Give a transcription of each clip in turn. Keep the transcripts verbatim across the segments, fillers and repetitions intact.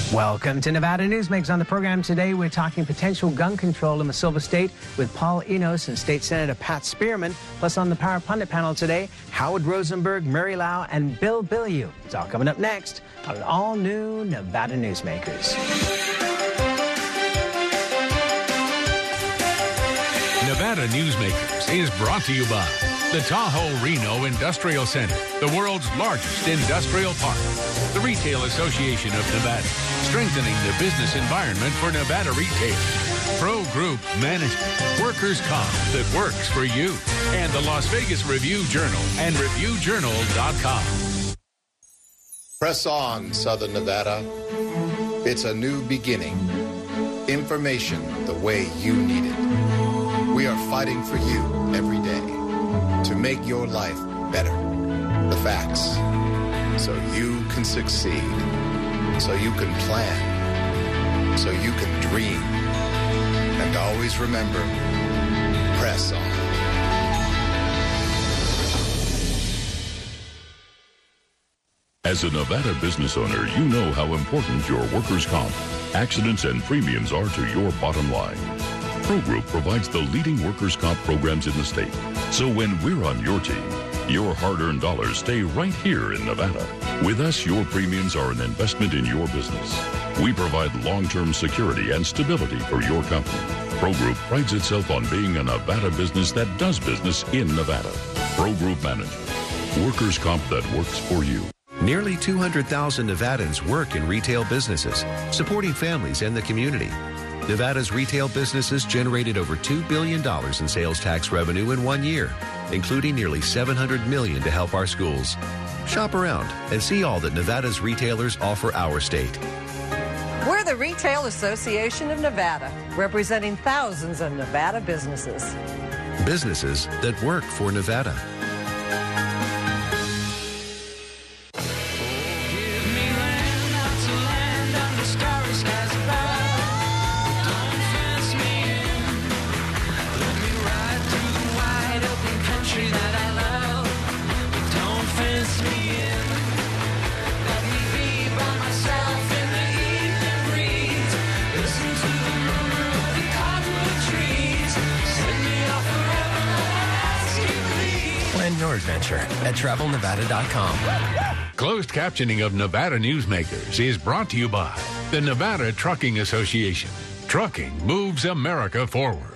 Welcome to Nevada Newsmakers. On the program today, we're talking potential gun control in the Silver State with Paul Enos and State Senator Pat Spearman. Plus, on the Power Pundit panel today, Howard Rosenberg, Mary Lau, and Bill Bilyeu. It's all coming up next on an all-new Nevada Newsmakers. Nevada Newsmakers is brought to you by the Tahoe Reno Industrial Center, the world's largest industrial park. The Retail Association of Nevada, strengthening the business environment for Nevada retailers. Pro Group Management, workers' comp that works for you. And the Las Vegas Review-Journal and review journal dot com. Press on, Southern Nevada. It's a new beginning. Information the way you need it. We are fighting for you every day to make your life better. The facts, so you can succeed, so you can plan, so you can dream. And always remember, press on. As a Nevada business owner, you know how important your workers' comp, accidents, and premiums are to your bottom line. Pro Group provides the leading workers' comp programs in the state. So when we're on your team, your hard-earned dollars stay right here in Nevada. With us, your premiums are an investment in your business. We provide long-term security and stability for your company. Pro Group prides itself on being a Nevada business that does business in Nevada. Pro Group Management. Workers' comp that works for you. Nearly two hundred thousand Nevadans work in retail businesses, supporting families and the community. Nevada's retail businesses generated over two billion dollars in sales tax revenue in one year, including nearly seven hundred million dollars to help our schools. Shop around and see all that Nevada's retailers offer our state. We're the Retail Association of Nevada, representing thousands of Nevada businesses. Businesses that work for Nevada. Your adventure at travel nevada dot com. Closed captioning of Nevada Newsmakers is brought to you by the Nevada Trucking Association. Trucking moves America forward.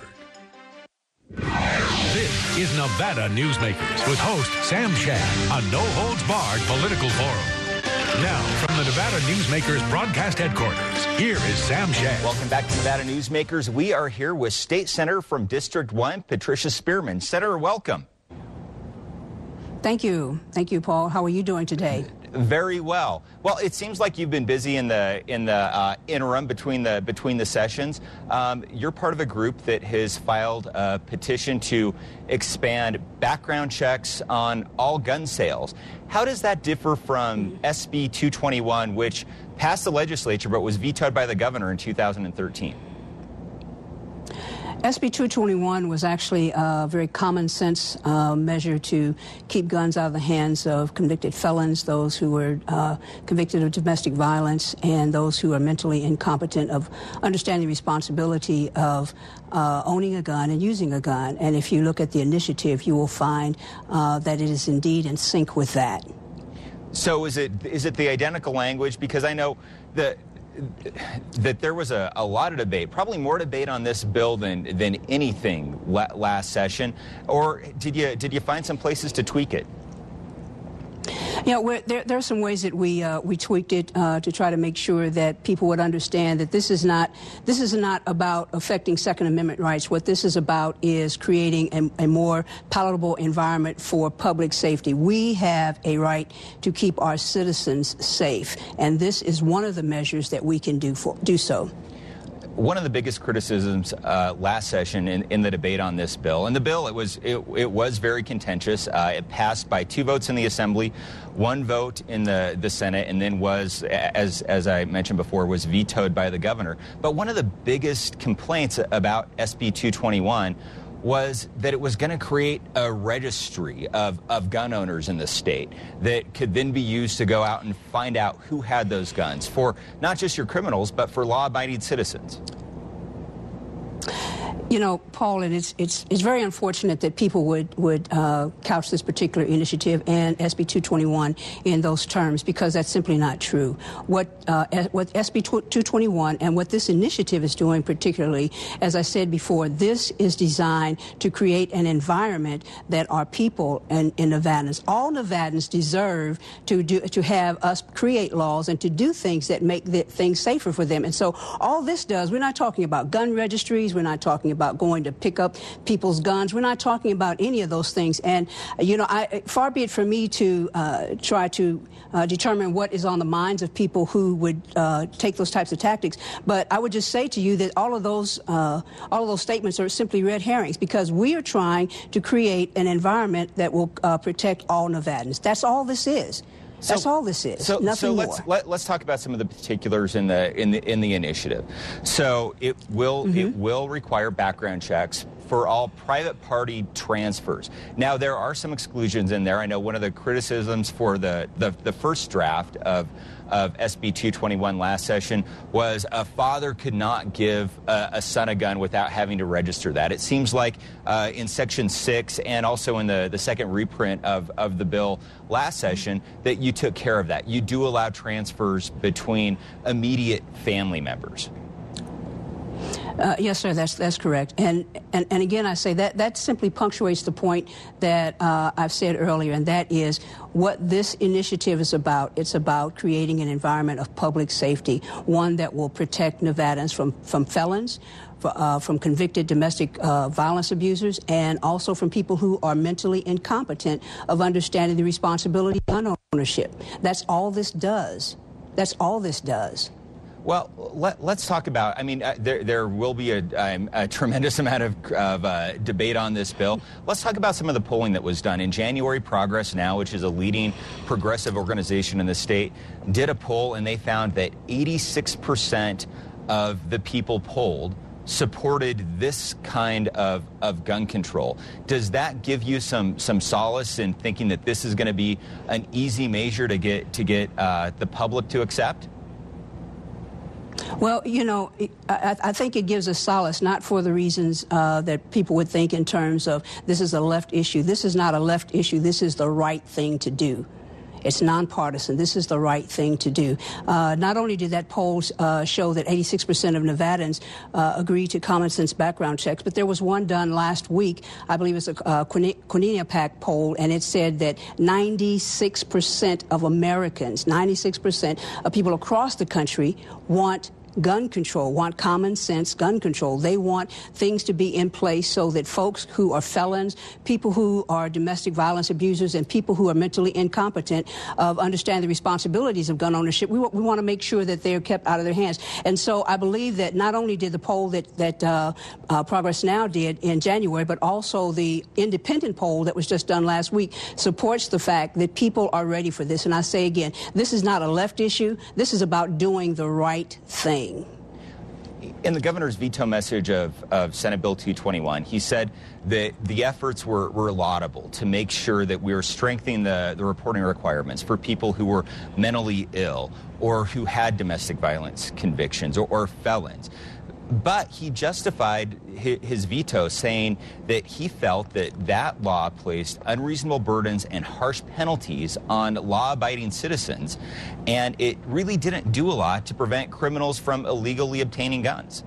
This is Nevada Newsmakers with host Sam Shad, a no-holds-barred political forum. Now, from the Nevada Newsmakers broadcast headquarters, here is Sam Shad. Welcome back to Nevada Newsmakers. We are here with State Senator from District one, Patricia Spearman. Senator, welcome. Thank you. Thank you, Paul. How are you doing today? Very well. Well, it seems like you've been busy in the in the uh, interim between the between the sessions. Um, you're part of a group that has filed a petition to expand background checks on all gun sales. How does that differ from S B two twenty-one, which passed the legislature but was vetoed by the governor in two thousand thirteen? S B two twenty-one was actually a very common sense uh, measure to keep guns out of the hands of convicted felons, those who were uh, convicted of domestic violence, and those who are mentally incompetent of understanding the responsibility of uh, owning a gun and using a gun. And if you look at the initiative, you will find uh, that it is indeed in sync with that. So is it is it the identical language? Because I know that that there was a, a lot of debate, probably more debate on this bill than than anything la last session. Or did you did you find some places to tweak it? Yeah, we're, there, there are some ways that we uh, we tweaked it uh, to try to make sure that people would understand that this is not this is not about affecting Second Amendment rights. What this is about is creating a, a more palatable environment for public safety. We have a right to keep our citizens safe, and this is one of the measures that we can do for do so. One of the biggest criticisms uh, last session in, in the debate on this bill, and the bill it was it, it was very contentious. Uh, it passed by two votes in the Assembly, one vote in the the Senate, and then was, as as I mentioned before, was vetoed by the governor. But one of the biggest complaints about S B two twenty-one was that it was going to create a registry of, of gun owners in the state that could then be used to go out and find out who had those guns for not just your criminals, but for law-abiding citizens. You know, Paul, and it's it's it's very unfortunate that people would would uh, couch this particular initiative and S B two twenty-one in those terms, because that's simply not true. What uh, what S B two twenty-one and what this initiative is doing, particularly, as I said before, this is designed to create an environment that our people and in Nevadans, all Nevadans, deserve to do to have us create laws and to do things that make the, things safer for them. And so, all this does, we're not talking about gun registries, we're not talking about about going to pick up people's guns. We're not talking about any of those things. And, you know, I, far be it from me to uh, try to uh, determine what is on the minds of people who would uh, take those types of tactics. But I would just say to you that all of those, uh, all of those statements are simply red herrings, because we are trying to create an environment that will uh, protect all Nevadans. That's all this is. So, That's all this is. So, Nothing so let's more. let, let's talk about some of the particulars in the in the in the initiative. So it will mm-hmm. it will require background checks for all private party transfers. Now, there are some exclusions in there. I know one of the criticisms for the the, the first draft of of S B two twenty-one last session was a father could not give a, a son a gun without having to register that. It seems like uh, in Section six and also in the, the second reprint of, of the bill last session that you took care of that. You do allow transfers between immediate family members. Uh, yes, sir, that's that's correct. And, and and again, I say that that simply punctuates the point that uh, I've said earlier, and that is what this initiative is about. It's about creating an environment of public safety, one that will protect Nevadans from, from felons, Uh, from convicted domestic uh, violence abusers, and also from people who are mentally incompetent of understanding the responsibility of gun ownership. That's all this does. That's all this does. Well, let, let's talk about, I mean, uh, there, there will be a, um, a tremendous amount of, of uh, debate on this bill. Let's talk about some of the polling that was done. In January, Progress Now, which is a leading progressive organization in the state, did a poll, and they found that eighty-six percent of the people polled supported this kind of, of gun control. Does that give you some some solace in thinking that this is going to be an easy measure to get to get uh, the public to accept? Well, you know, I, I think it gives us solace, not for the reasons uh, that people would think in terms of this is a left issue. This is not a left issue. This is the right thing to do. It's nonpartisan. This is the right thing to do. Uh, not only did that poll uh, show that eighty-six percent of Nevadans uh, agree to common sense background checks, but there was one done last week, I believe it's a uh, Quinnipiac poll, and it said that ninety-six percent of Americans, ninety-six percent of people across the country want gun control, want common sense gun control. They want things to be in place so that folks who are felons, people who are domestic violence abusers, and people who are mentally incompetent of understand the responsibilities of gun ownership, we, we want to make sure that they're kept out of their hands. And so I believe that not only did the poll that, that uh, uh, Progress Now did in January, but also the independent poll that was just done last week supports the fact that people are ready for this. And I say again, this is not a left issue. This is about doing the right thing. In the governor's veto message of, of Senate Bill two twenty-one, he said that the efforts were, were laudable to make sure that we were strengthening the, the reporting requirements for people who were mentally ill or who had domestic violence convictions or, or felons. But he justified his veto, saying that he felt that that law placed unreasonable burdens and harsh penalties on law-abiding citizens, and it really didn't do a lot to prevent criminals from illegally obtaining guns.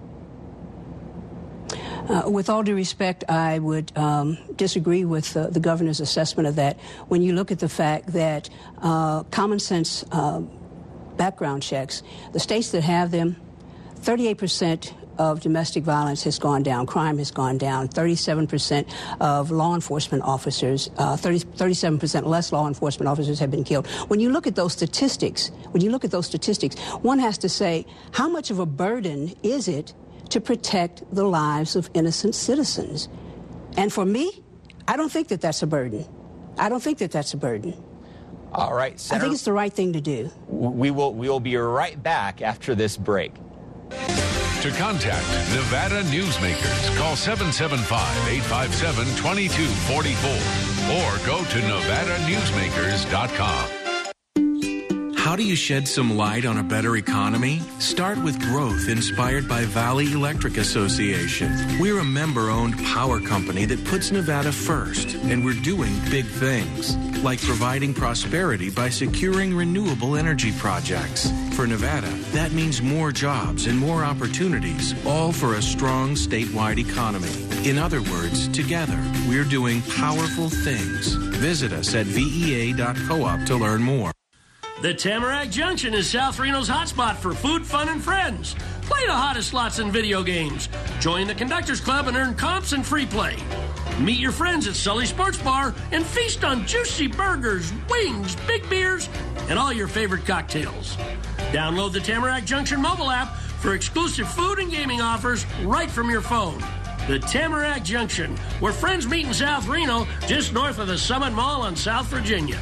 Uh, with all due respect, I would um, disagree with uh, the governor's assessment of that. When you look at the fact that uh, common sense uh, background checks, the states that have them, thirty-eight percent of domestic violence has gone down, crime has gone down, thirty-seven percent of law enforcement officers, uh, thirty, thirty-seven percent less law enforcement officers have been killed. When you look at those statistics, when you look at those statistics, one has to say, how much of a burden is it to protect the lives of innocent citizens? And for me, I don't think that that's a burden. I don't think that that's a burden. All right, Senator, I think it's the right thing to do. We will, we will be right back after this break. To contact Nevada Newsmakers, call seven seven five, eight five seven, two two four four or go to nevada newsmakers dot com. How do you shed some light on a better economy? Start with growth inspired by Valley Electric Association. We're a member-owned power company that puts Nevada first, and we're doing big things, like providing prosperity by securing renewable energy projects. For Nevada, that means more jobs and more opportunities, all for a strong statewide economy. In other words, together, we're doing powerful things. Visit us at V E A dot coop to learn more. The Tamarack Junction is South Reno's hotspot for food, fun, and friends. Play the hottest slots and video games. Join the Conductors Club and earn comps and free play. Meet your friends at Sully Sports Bar and feast on juicy burgers, wings, big beers, and all your favorite cocktails. Download the Tamarack Junction mobile app for exclusive food and gaming offers right from your phone. The Tamarack Junction, where friends meet in South Reno, just north of the Summit Mall on South Virginia.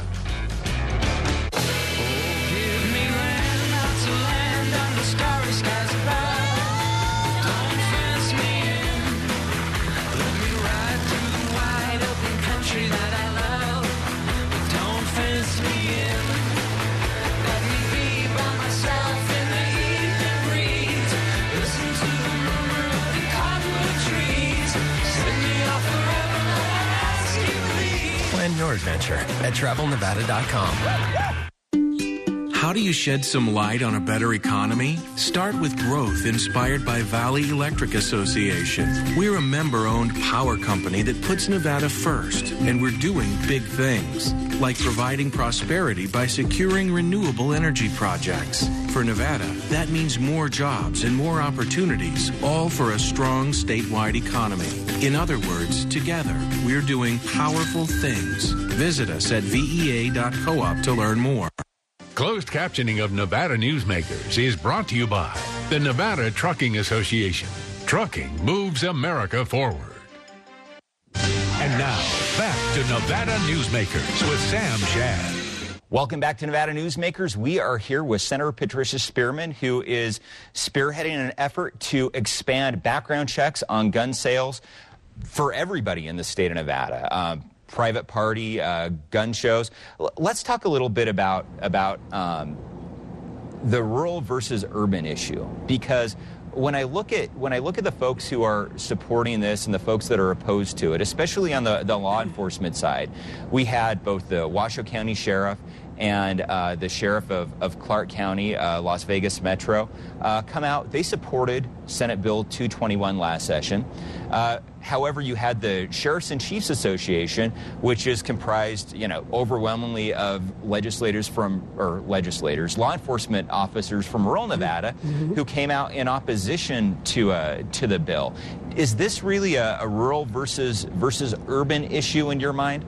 Plan your adventure at travel nevada dot com. How do you shed some light on a better economy? Start with growth inspired by Valley Electric Association. We're a member-owned power company that puts Nevada first, and we're doing big things, like providing prosperity by securing renewable energy projects. For Nevada, that means more jobs and more opportunities, all for a strong statewide economy. In other words, together, we're doing powerful things. Visit us at V E A dot coop to learn more. Closed captioning of Nevada Newsmakers is brought to you by the Nevada Trucking Association. Trucking moves America forward. And now, back to Nevada Newsmakers with Sam Shad. Welcome back to Nevada Newsmakers. We are here with Senator Patricia Spearman, who is spearheading an effort to expand background checks on gun sales for everybody in the state of Nevada. Um, private party, uh, gun shows. L- let's talk a little bit about, about um, the rural versus urban issue, because when I look at when I look at the folks who are supporting this and the folks that are opposed to it, especially on the, the law enforcement side, we had both the Washoe County Sheriff and uh, the Sheriff of, of Clark County, uh, Las Vegas Metro, uh, come out. They supported Senate Bill two twenty-one last session. Uh, however, you had the Sheriffs and Chiefs Association, which is comprised, you know, overwhelmingly of legislators from, or legislators, law enforcement officers from rural Nevada, mm-hmm. who came out in opposition to uh, to the bill. Is this really a, a rural versus versus urban issue in your mind?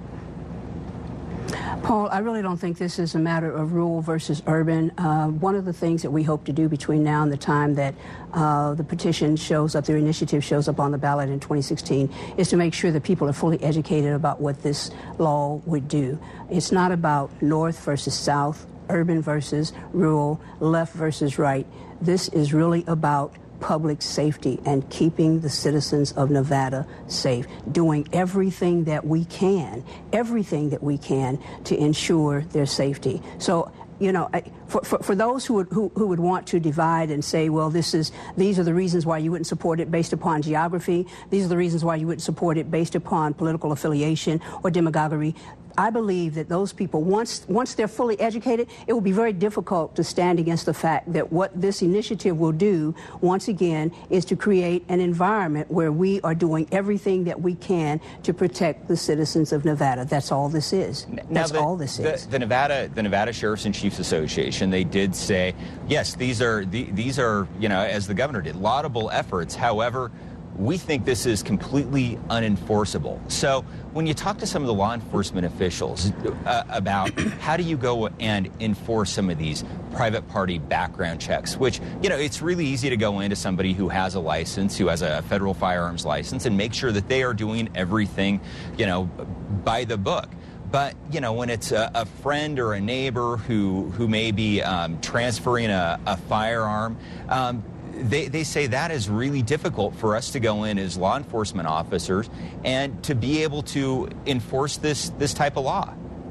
Paul, I really don't think this is a matter of rural versus urban. Uh, one of the things that we hope to do between now and the time that uh, the petition shows up, their initiative shows up on the ballot in twenty sixteen, is to make sure that people are fully educated about what this law would do. It's not about north versus south, urban versus rural, left versus right. This is really about public safety and keeping the citizens of Nevada safe, doing everything that we can, everything that we can to ensure their safety. So, you know, for, for, for those who would, who, who would want to divide and say, well, this is, these are the reasons why you wouldn't support it based upon geography, these are the reasons why you wouldn't support it based upon political affiliation or demagoguery, I believe that those people, once once they're fully educated, it will be very difficult to stand against the fact that what this initiative will do, once again, is to create an environment where we are doing everything that we can to protect the citizens of Nevada. That's all this is. That's now the, all this the, is. The Nevada, the Nevada Sheriffs and Chiefs Association, they did say, yes, these are the, these are, you know, as the governor did, laudable efforts. However, we think this is completely unenforceable. So when you talk to some of the law enforcement officials uh, about how do you go and enforce some of these private party background checks, which, you know, it's really easy to go into somebody who has a license, who has a federal firearms license, and make sure that they are doing everything, you know, by the book. But, you know, when it's a, a friend or a neighbor who, who may be um, transferring a, a firearm, um, they, they say that is really difficult for us to go in as law enforcement officers and to be able to enforce this, this type of law.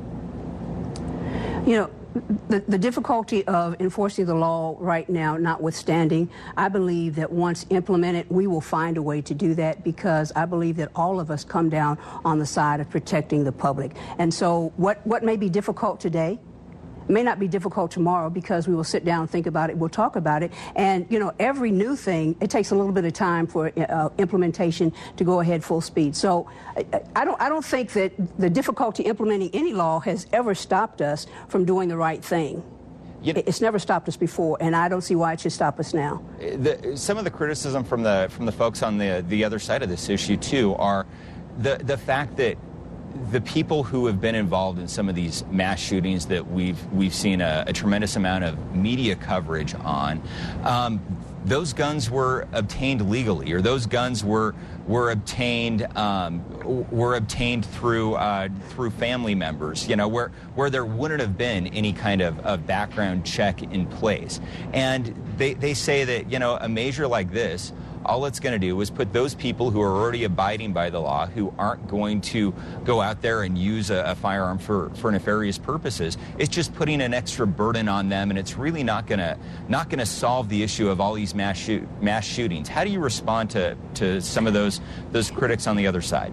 You know, the, the difficulty of enforcing the law right now notwithstanding, I believe that once implemented, we will find a way to do that, because I believe that all of us come down on the side of protecting the public. And so what, what may be difficult today may not be difficult tomorrow, because we will sit down and think about it, we'll talk about it. And, you know, every new thing, it takes a little bit of time for uh, implementation to go ahead full speed. So I, I, don't, I don't think that the difficulty implementing any law has ever stopped us from doing the right thing. You know, it's never stopped us before, and I don't see why it should stop us now. The, some of the criticism from the, from the folks on the, the other side of this issue, too, are the, the fact that the people who have been involved in some of these mass shootings that we've we've seen a, a tremendous amount of media coverage on, um, those guns were obtained legally, or those guns were were obtained um, were obtained through uh, through family members. You know, where where there wouldn't have been any kind of, of background check in place. And they they say that, you know, a measure like this, all it's going to do is put those people who are already abiding by the law, who aren't going to go out there and use a, a firearm for, for nefarious purposes, it's just putting an extra burden on them, and it's really not going to not going to solve the issue of all these mass shoot, mass shootings. How do you respond to, to some of those those critics on the other side?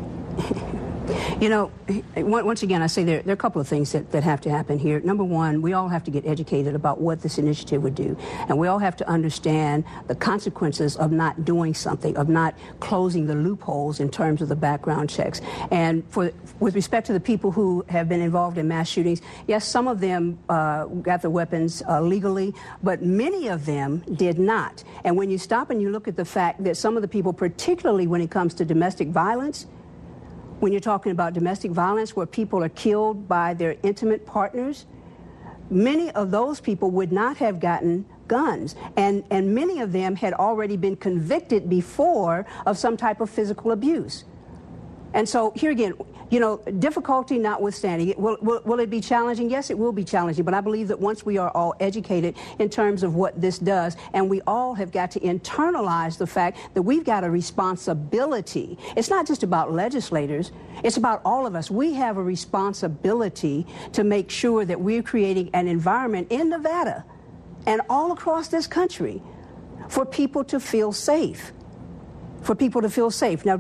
You know, once again, I say there, there are a couple of things that, that have to happen here. Number one, we all have to get educated about what this initiative would do. And we all have to understand the consequences of not doing something, of not closing the loopholes in terms of the background checks. And for, with respect to the people who have been involved in mass shootings, yes, some of them uh, got the weapons uh, legally, but many of them did not. And when you stop and you look at the fact that some of the people, particularly when it comes to domestic violence, when you're talking about domestic violence where people are killed by their intimate partners, many of those people would not have gotten guns. And, and many of them had already been convicted before of some type of physical abuse. And so here again, you know, difficulty notwithstanding, will, will, will it be challenging? Yes, it will be challenging, but I believe that once we are all educated in terms of what this does, and we all have got to internalize the fact that we've got a responsibility. It's not just about legislators, it's about all of us. We have a responsibility to make sure that we're creating an environment in Nevada and all across this country for people to feel safe, for people to feel safe. Now,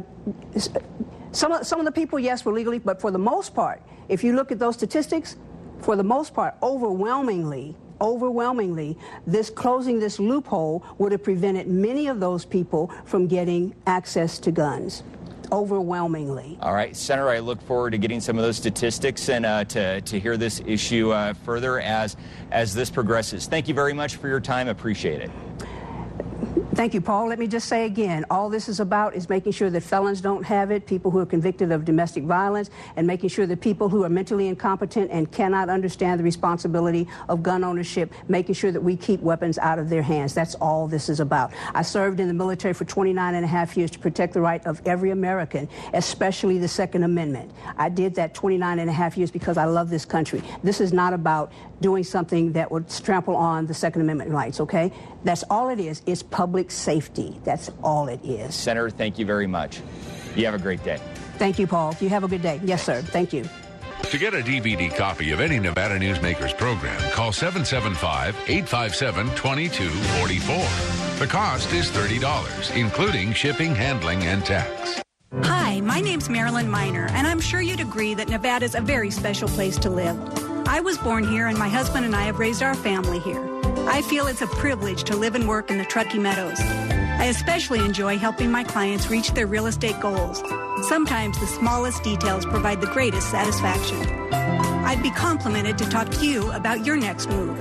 Some of, some of the people, yes, were legally, but for the most part, if you look at those statistics, for the most part, overwhelmingly, overwhelmingly, this closing this loophole would have prevented many of those people from getting access to guns. Overwhelmingly. All right, Senator, I look forward to getting some of those statistics and uh, to, to hear this issue uh, further as, as this progresses. Thank you very much for your time. Appreciate it. Thank you, Paul. Let me just say again, all this is about is making sure that felons don't have it, people who are convicted of domestic violence, and making sure that people who are mentally incompetent and cannot understand the responsibility of gun ownership, making sure that we keep weapons out of their hands. That's all this is about. I served in the military for twenty-nine and a half years to protect the right of every American, especially the Second Amendment. I did that twenty-nine and a half years because I love this country. This is not about doing something that would trample on the Second Amendment rights, okay? That's all it is. It's public safety. That's all it is. Senator, thank you very much. You have a great day. Thank you, Paul. You have a good day. Yes, sir. Thank you. To get a D V D copy of any Nevada Newsmakers program, call seven seven five, eight five seven, two two four four. The cost is thirty dollars, including shipping, handling, and tax. Hi, my name's Marilyn Miner, and I'm sure you'd agree that Nevada's a very special place to live. I was born here, and my husband and I have raised our family here. I feel it's a privilege to live and work in the Truckee Meadows. I especially enjoy helping my clients reach their real estate goals. Sometimes the smallest details provide the greatest satisfaction. I'd be complimented to talk to you about your next move.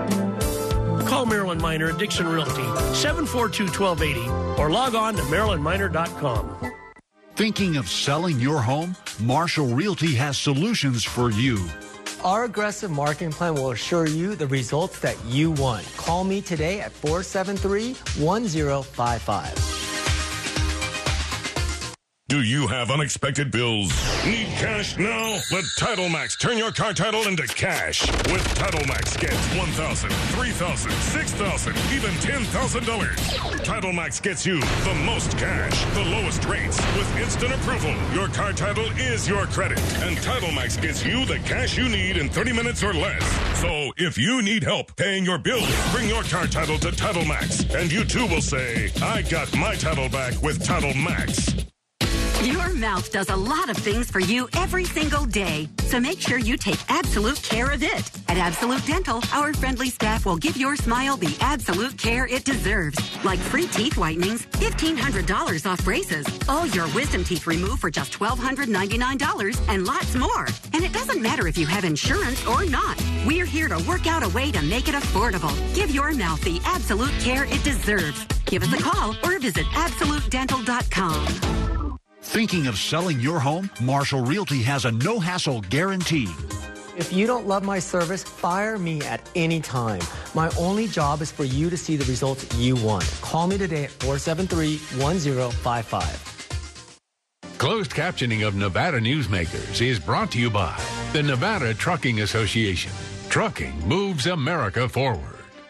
Call Marilyn Miner at Dixon Realty, seven four two, one two eight zero, or log on to marilyn miner dot com. Thinking of selling your home? Marshall Realty has solutions for you. Our aggressive marketing plan will assure you the results that you want. Call me today at four seven three, one zero five five. Do you have unexpected bills? Need cash now? Let Title Max turn your car title into cash. With Title Max, get one thousand dollars, three thousand dollars, six thousand dollars, even ten thousand dollars. Title Max gets you the most cash, the lowest rates, with instant approval. Your car title is your credit, and Title Max gets you the cash you need in thirty minutes or less. So if you need help paying your bills, bring your car title to Title Max, and you too will say, I got my title back with Title Max. Your mouth does a lot of things for you every single day, so make sure you take absolute care of it. At Absolute Dental, our friendly staff will give your smile the absolute care it deserves, like free teeth whitenings, fifteen hundred dollars off braces, all your wisdom teeth removed for just one thousand two hundred ninety-nine dollars, and lots more. And it doesn't matter if you have insurance or not. We're here to work out a way to make it affordable. Give your mouth the absolute care it deserves. Give us a call or visit absolute dental dot com. Thinking of selling your home? Marshall Realty has a no-hassle guarantee. If you don't love my service, fire me at any time. My only job is for you to see the results you want. Call me today at four seven three, one zero five five. Closed captioning of Nevada Newsmakers is brought to you by the Nevada Trucking Association. Trucking moves America forward.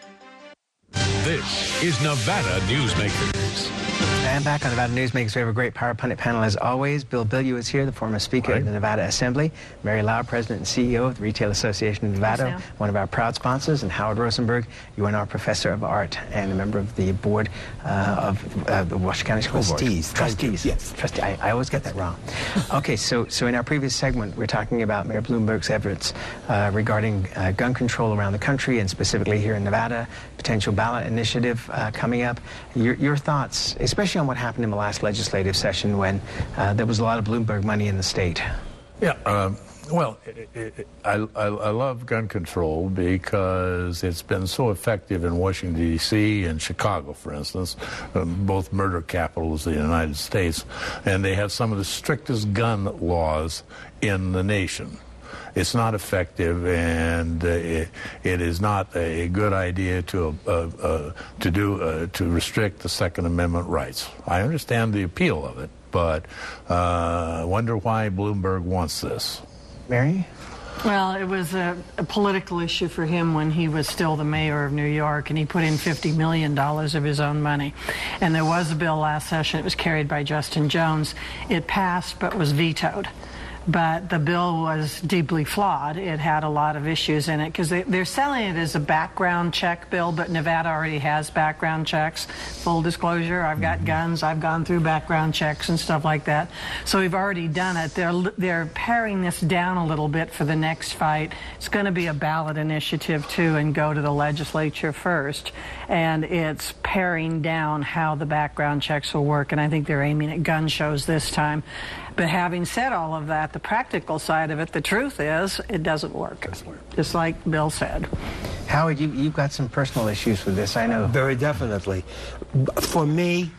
This is Nevada Newsmakers. And back on Nevada Newsmakers, we have a great Power Pundit panel as always. Bill Bilyeu is here, the former Speaker right. of the Nevada Assembly. Mary Lau, President and C E O of the Retail Association of Nevada, yes, one of our proud sponsors. And Howard Rosenberg, you are now Professor of Art and a member of the board uh, of uh, the Washoe County School Board. Trustees. Trustees. Yes. Trustee. I, I always get that wrong. Okay, so so in our previous segment, we're talking about Mayor Bloomberg's efforts uh, regarding uh, gun control around the country and specifically here in Nevada, potential ballot initiative uh, coming up. Your, your thoughts, especially on what happened in the last legislative session when uh, there was a lot of Bloomberg money in the state. Yeah, um, well, it, it, I, I, I love gun control because it's been so effective in Washington, D C and Chicago, for instance, um, both murder capitals of the United States, and they have some of the strictest gun laws in the nation. It's not effective, and uh, it, it is not a good idea to uh, uh, to do uh, to restrict the Second Amendment rights. I understand the appeal of it, but uh, I wonder why Bloomberg wants this. Mary? Well, it was a, a political issue for him when he was still the mayor of New York, and he put in fifty million dollars of his own money. And there was a bill last session. It was carried by Justin Jones. It passed but was vetoed. But the bill was deeply flawed. It had a lot of issues in it because they, they're selling it as a background check bill, but Nevada already has background checks. Full disclosure, I've got guns. I've gone through background checks and stuff like that. So we've already done it. They're, they're paring this down a little bit for the next fight. It's going to be a ballot initiative, too, and go to the legislature first. And it's paring down how the background checks will work, and I think they're aiming at gun shows this time. But having said all of that, the practical side of it, the truth is, it doesn't work, just like Bill said. Howard, you, you've got some personal issues with this, I know. Very definitely. For me,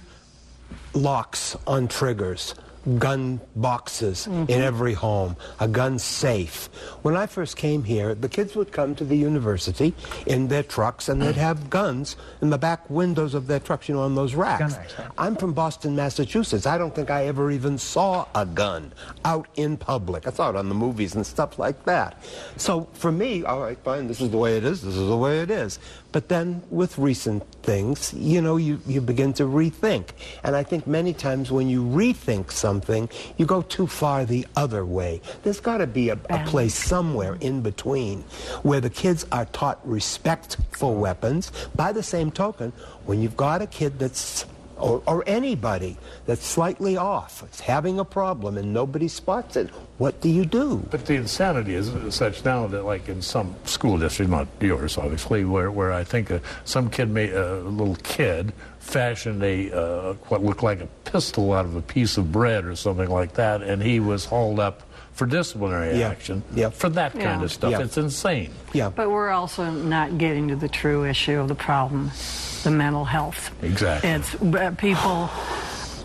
locks on triggers, gun boxes mm-hmm. in every home, a gun safe. When I first came here, the kids would come to the university in their trucks and they'd have guns in the back windows of their trucks, you know, on those racks. Racks right? I'm from Boston, Massachusetts. I don't think I ever even saw a gun out in public. I saw it on the movies and stuff like that. So for me, all right, fine, this is the way it is, this is the way it is. But then with recent things, you know, you, you begin to rethink. And I think many times when you rethink something, you go too far the other way. There's got to be a, a place somewhere in between where the kids are taught respect for weapons. By the same token, when you've got a kid that's Or, or anybody that's slightly off, it's having a problem and nobody spots it, what do you do? But the insanity is such now that, like in some school district, not yours obviously, where, where I think uh, some kid, made, a little kid, fashioned a uh, what looked like a pistol out of a piece of bread or something like that, and he was hauled up for disciplinary yeah. action yeah. for that kind yeah. of stuff. Yeah. It's insane. Yeah. But we're also not getting to the true issue of the problem, the mental health. Exactly. It's uh, people,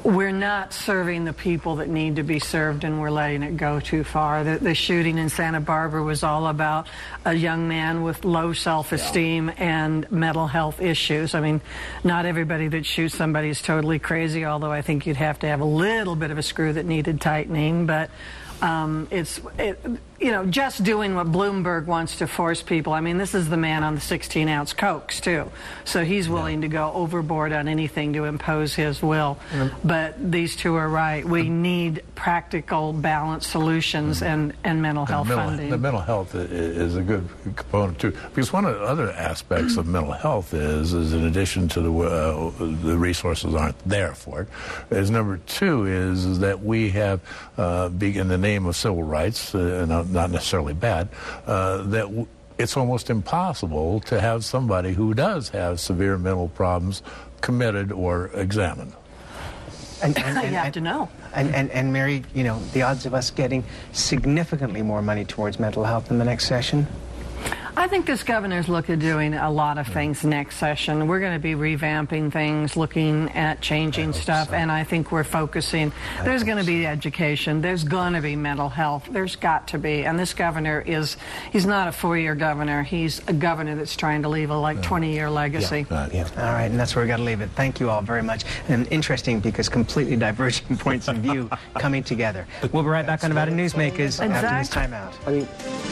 we're not serving the people that need to be served, and we're letting it go too far. The, the shooting in Santa Barbara was all about a young man with low self-esteem yeah. and mental health issues. I mean, not everybody that shoots somebody is totally crazy, although I think you'd have to have a little bit of a screw that needed tightening, but um, it's, it, you know, just doing what Bloomberg wants to force people. I mean, this is the man on the sixteen ounce Cokes, too. So he's willing yeah. to go overboard on anything to impose his will. Mm-hmm. But these two are right. We need practical, balanced solutions mm-hmm. and, and mental health and mental, funding. The mental health is a good component, too. Because one of the other aspects mm-hmm. of mental health is, is in addition to the, uh, the resources aren't there for it, is number two is, is that we have, uh, in the name of civil rights, uh, and not necessarily bad, uh, that w it's almost impossible to have somebody who does have severe mental problems committed or examined. And, and, and, you have to know. And, and, and Mary, you know, the odds of us getting significantly more money towards mental health in the next session? I think this governor's looking at doing a lot of things next session. We're going to be revamping things, looking at changing stuff, so. and I think we're focusing. I there's going to be education. There's going to be mental health. There's got to be. And this governor is, he's not a four-year governor. He's a governor that's trying to leave a, like, twenty-year legacy. Yeah. Yeah. All right, and that's where we've got to leave it. Thank you all very much. And interesting because completely diverging points of view coming together. We'll be right back on Nevada Newsmakers exactly. after this timeout. I mean,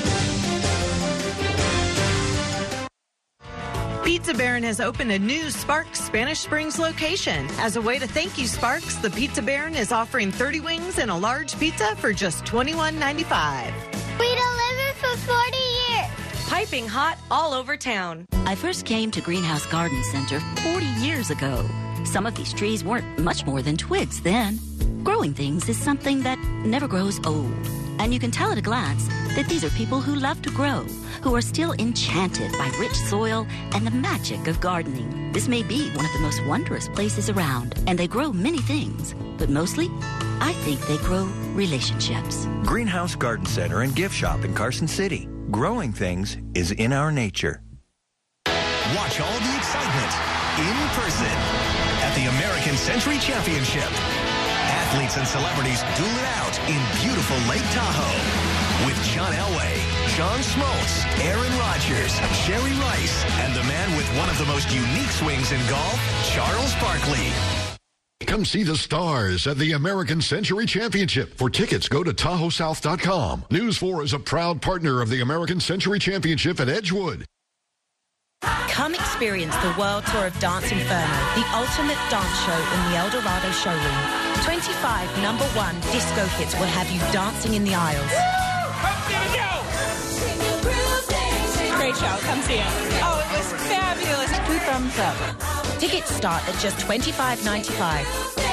Pizza Baron has opened a new Sparks Spanish Springs location. As a way to thank you, Sparks, the Pizza Baron is offering thirty wings and a large pizza for just twenty-one ninety-five. We delivered for forty years. Piping hot all over town. I first came to Greenhouse Garden Center forty years ago. Some of these trees weren't much more than twigs then. Growing things is something that never grows old. And you can tell at a glance that these are people who love to grow, who are still enchanted by rich soil and the magic of gardening. This may be one of the most wondrous places around, and they grow many things. But mostly, I think they grow relationships. Greenhouse Garden Center and Gift Shop in Carson City. Growing things is in our nature. Watch all the excitement in person at the American Century Championship. Athletes and celebrities duel it out in beautiful Lake Tahoe with John Elway, John Smoltz, Aaron Rodgers, Sherry Rice, and the man with one of the most unique swings in golf, Charles Barkley. Come see the stars at the American Century Championship. For tickets, go to Tahoe South dot com. News four is a proud partner of the American Century Championship at Edgewood. Come experience the World Tour of Dance Inferno, the ultimate dance show in the El Dorado showroom. twenty-five number one disco hits will have you dancing in the aisles. Great show. Come see it. Oh, it was fabulous. Two thumbs up. Tickets start at just twenty-five ninety-five.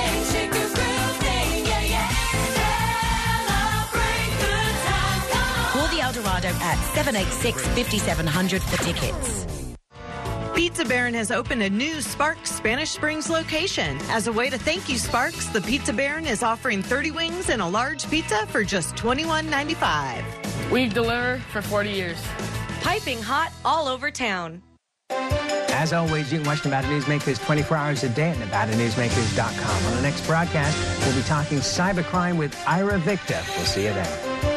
Call the El Dorado at seven eight six, five seven zero zero for tickets. Pizza Baron has opened a new Sparks Spanish Springs location. As a way to thank you, Sparks, the Pizza Baron is offering thirty wings and a large pizza for just twenty-one ninety-five. We've delivered for forty years. Piping hot all over town. As always, you can watch Nevada Newsmakers twenty-four hours a day at Nevada Newsmakers dot com. On the next broadcast, we'll be talking cybercrime with Ira Victor. We'll see you then.